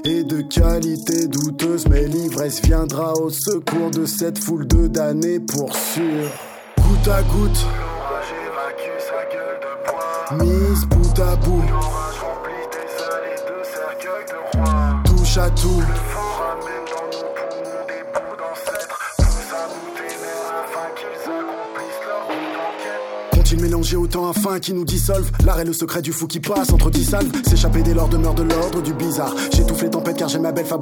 et de qualité douteuse, mais l'ivresse viendra au secours de cette foule de damnés pour sûr. Goutte à goutte, l'orage évacue sa gueule de bois. mise bout à bout, L'orage remplit des allées de cercueils de rois. touche à tout. Le vent ramène dans nos poumons des bouts d'ancêtres. Pousse à bout tes nerfs afin qu'ils accomplissent leur route d'enquête. Qu'ont-ils mélangé autant afin qu'ils nous dissolvent? L'art est le secret du fou qui passe entre 10 salves. S'échapper dès lors demeure de l'ordre du bizarre. J'étouffe les tempêtes car j'ai ma belle fabrique.